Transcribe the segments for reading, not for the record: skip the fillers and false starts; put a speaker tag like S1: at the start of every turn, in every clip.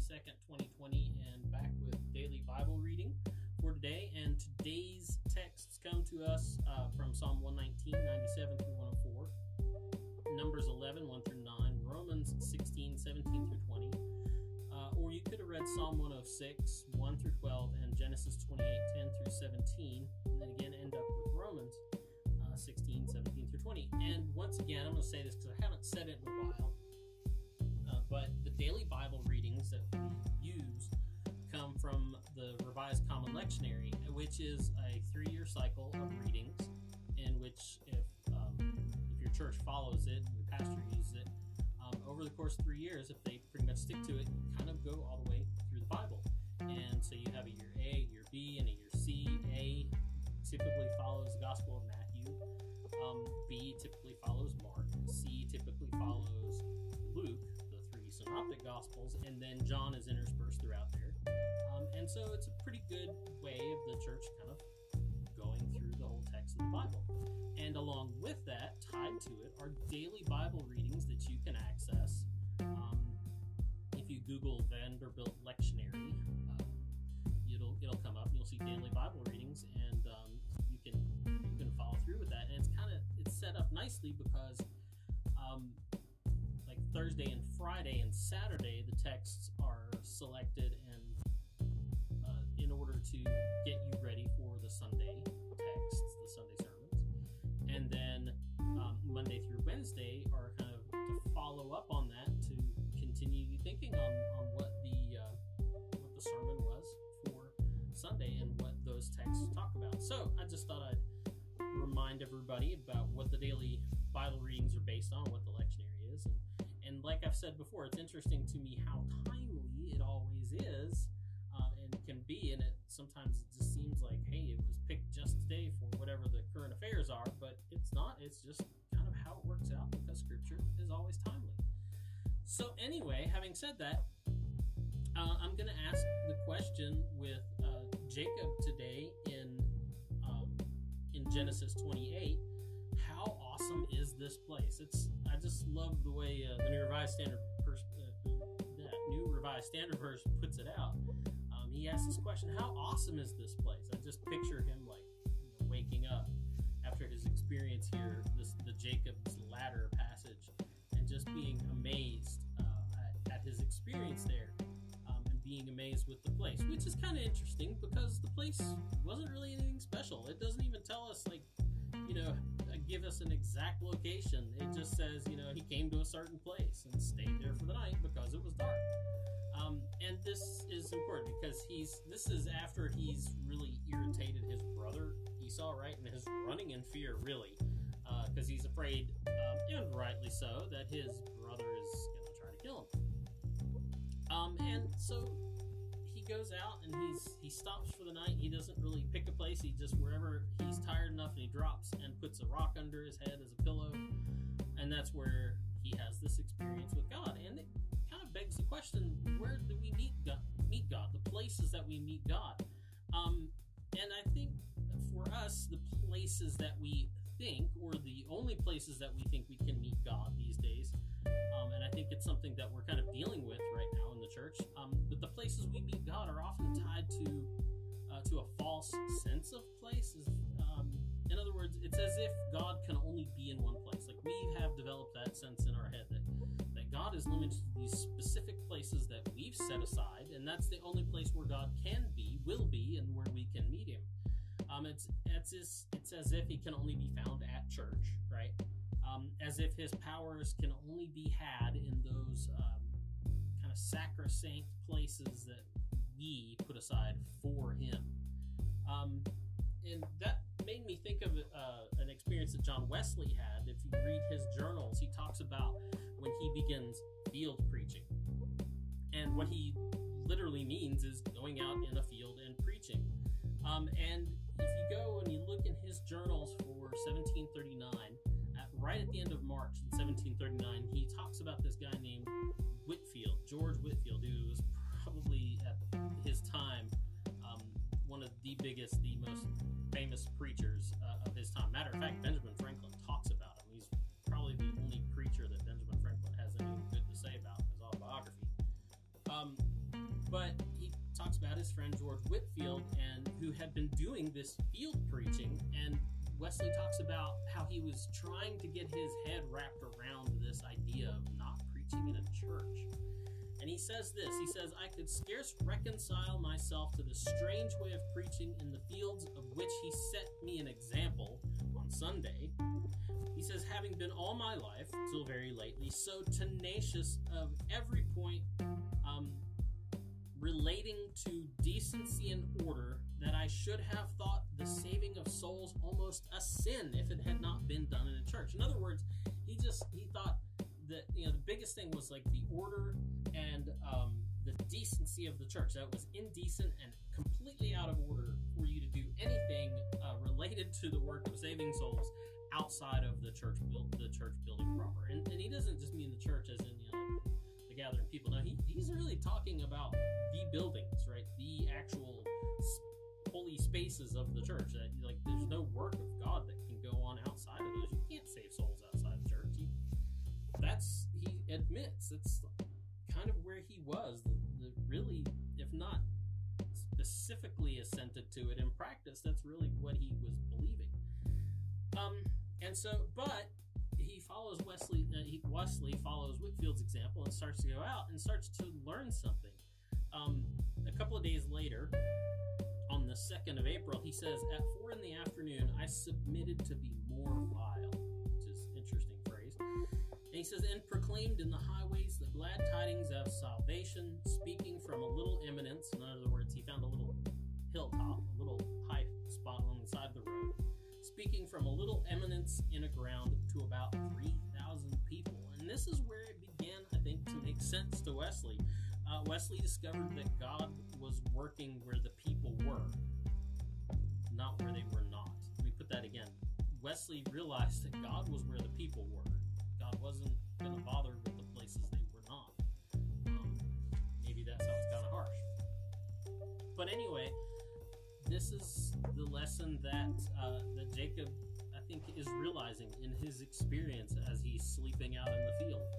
S1: 2nd, 2020, and back with daily Bible reading for today. And today's texts come to us from Psalm 119, 97 through 104, Numbers 11, 1 through 9, Romans 16, 17 through 20. Or you could have read Psalm 106, 1 through 12, and Genesis 28, 10 through 17, and then again end up with Romans 16, 17 through 20. And once again, I'm going to say this because I haven't said it in a while, but the daily Bible readings that we use come from the Revised Common Lectionary, which is a 3-year cycle of readings in which if your church follows it, and your pastor uses it, over the course of 3 years, if they pretty much stick to it, kind of go all the way through the Bible. And so you have a year A, year B, and a year C. A typically follows the Gospel of Matthew. B typically follows Mark. C typically follows Luke, the 3 synoptic Gospels, and then John is interspersed throughout there. And so it's a pretty good way of the church kind of going through the whole text of the Bible. And along with that, tied to it, are daily Bible readings that you can access. If you Google Vanderbilt Lectionary, it'll come up. You'll see daily Bible readings, and you can follow through with that. And it's set up nicely because like Thursday and Friday and Saturday, the texts are selected and in order to get you ready for the Sunday texts, the Sunday sermons. And then Monday through Wednesday are kind of to follow up on that, to continue thinking on what the sermon was for Sunday and what those texts talk about. So I just thought I'd remind everybody about what the daily Bible readings are based on, what the lectionary is. And like I've said before, it's interesting to me how timely it always is and can be. And it sometimes it just seems like, hey, it was picked just today for whatever the current affairs are, but it's not. It's just kind of how it works out because Scripture is always timely. So anyway, having said that, I'm going to ask the question with Jacob today in Genesis 28. How awesome is this place? I just love the way the New Revised Standard Version puts it out. He asks this question: how awesome is this place? I just picture him like waking up after his experience here, the Jacob's Ladder passage, and just being amazed at his experience there, and being amazed with the place, which is kind of interesting because the place wasn't really anything special. It doesn't even tell us give us an exact location. It just says, he came to a certain place and stayed there for the night because it was dark. And this is important because this is after he's really irritated his brother Esau, right? And is running in fear, really, because he's afraid, and rightly so, that his brother is going to try to kill him. And so he goes out and he stops for the night. He doesn't really pick a place. He just, wherever he's tired enough, and he drops and puts a rock under his head as a pillow. And that's where he has this experience with God. And it kind of begs the question, where do we meet God? The places that we meet God. And I think for us, the places that we think, or the only places that we think we can meet God these days, and I think it's something that we're kind of dealing with right now in the church, but the places we meet God are often tied to a false sense of places. In other words, it's as if God can only be in one place. Like, we have developed that sense in our head that God is limited to these specific places that we've set aside, and that's the only place where God can be, will be, and where we can meet Him. It's as if He can only be found at church, right? As if His powers can only be had in those kind of sacrosanct places that we put aside for Him. And that made me think of an experience that John Wesley had. If you read his journals, he talks about when he begins field preaching. And what he literally means is going out in a field and preaching. And if you go and you look in his journals for 1739, right at the end of March in 1739, he talks about this guy named Whitefield, George Whitefield, who was probably at his time one of the biggest, the most famous preachers of his time. Matter of fact, Benjamin Franklin talks about him. He's probably the only preacher that Benjamin Franklin has anything good to say about in his autobiography. But he talks about his friend George Whitefield, and who had been doing this field preaching, and Wesley talks about how he was trying to get his head wrapped around this idea of not preaching in a church. And he says this, he says, "I could scarce reconcile myself to the strange way of preaching in the fields of which he set me an example on Sunday." He says, "Having been all my life, till very lately, so tenacious of every point relating to decency and order, that I should have thought the saving of souls almost a sin if it had not been done in a church." In other words, he thought that, the biggest thing was like the order and the decency of the church. That it was indecent and completely out of order for you to do anything related to the work of saving souls outside of the church building proper. And he doesn't just mean the church as in the gathering people. No, he's really talking about the buildings, right? The actual holy spaces of the church. That there's no work of God that can go on outside of those. You can't save souls outside of church. He admits that's kind of where he was. Really, if not specifically assented to it in practice, that's really what he was believing. But he follows Wesley follows Whitefield's example and starts to go out and starts to learn something. A couple of days later, on the 2nd of April, he says, "At 4 in the afternoon, I submitted to be more vile," which is an interesting phrase. And he says, "and proclaimed in the highways the glad tidings of salvation, speaking from a little eminence." In other words, he found a little hilltop, a little high spot on the side of the road, speaking from a little eminence in a ground to about 3,000 people. And this is where it began, I think, to make sense to Wesley. Wesley discovered that God was working where the people were, not where they were not. Let me put that again. Wesley realized that God was where the people were. God wasn't going to bother with the places they were not. Maybe that sounds kind of harsh. But anyway, this is the lesson that Jacob, I think, is realizing in his experience as he's sleeping out in the field.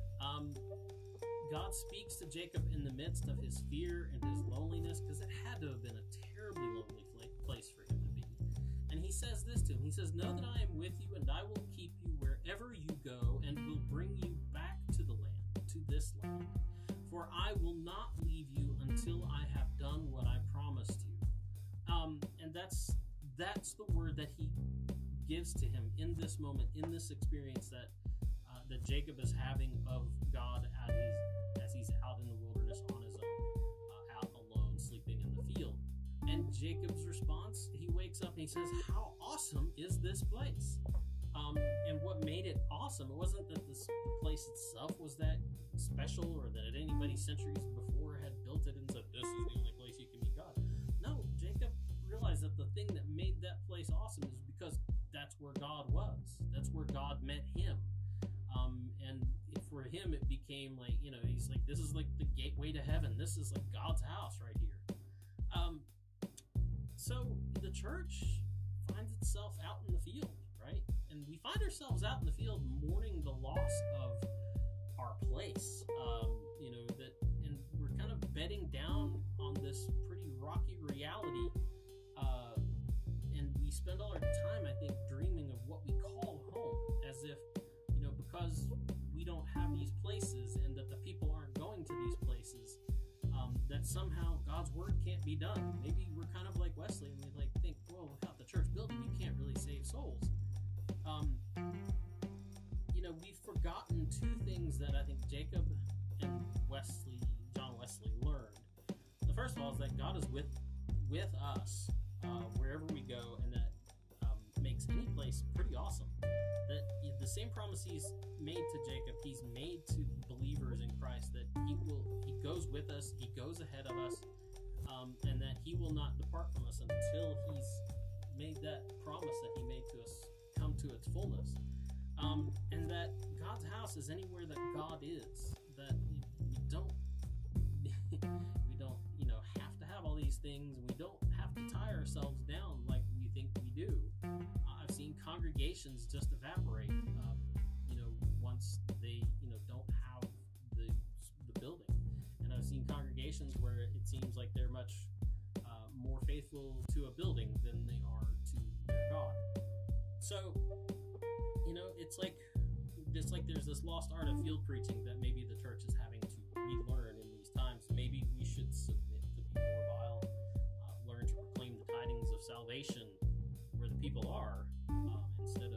S1: God speaks to Jacob in the midst of his fear and his loneliness, because it had to have been a terribly lonely place for him to be. And he says this to him. He says, "Know that I am with you, and I will keep you wherever you go, and will bring you back to the land, to this land. For I will not leave you until I have done what I promised you." And that's the word that he gives to him in this moment, in this experience that Jacob is having of God as he's out in the wilderness on his own, out alone, sleeping in the field. And Jacob's response, he wakes up and he says, "How awesome is this place?" And what made it awesome, it wasn't that the place itself was that special, or that anybody centuries before had built it and said, "This is the only place you can meet God." No, Jacob realized that the thing that made that place awesome is because that's where God was. That's where God met him. And for him, it became he's like, this is like the gateway to heaven. This is like God's house right here. So the church finds itself out in the field, right? And we find ourselves out in the field mourning the loss of our place. And we're kind of bedding down on this pretty rocky reality. And we spend all our time, I think, dreaming of what we call home, as if, because we don't have these places and that the people aren't going to these places, that somehow God's word can't be done. Maybe we're kind of like Wesley, and we think, well, without the church building, you can't really save souls. We've forgotten two things that I think Jacob and John Wesley learned. The first of all is that God is with us wherever we go, and that makes any place pretty awesome. That the same promise he's made to Jacob, he's made to believers in Christ, that he goes with us, he goes ahead of us, and that he will not depart from us until he's made that promise that he made to us come to its fullness. And that God's house is anywhere that God is. That we don't have to have all these things. We don't have to tie ourselves down like we think we do. I've seen congregations just evaporate, once they, don't have the building. And I've seen congregations denominations where it seems like they're much more faithful to a building than they are to their God. So, it's like there's this lost art of field preaching that maybe the church is having to relearn in these times. Maybe we should submit to be more vile, learn to proclaim the tidings of salvation where the people are, instead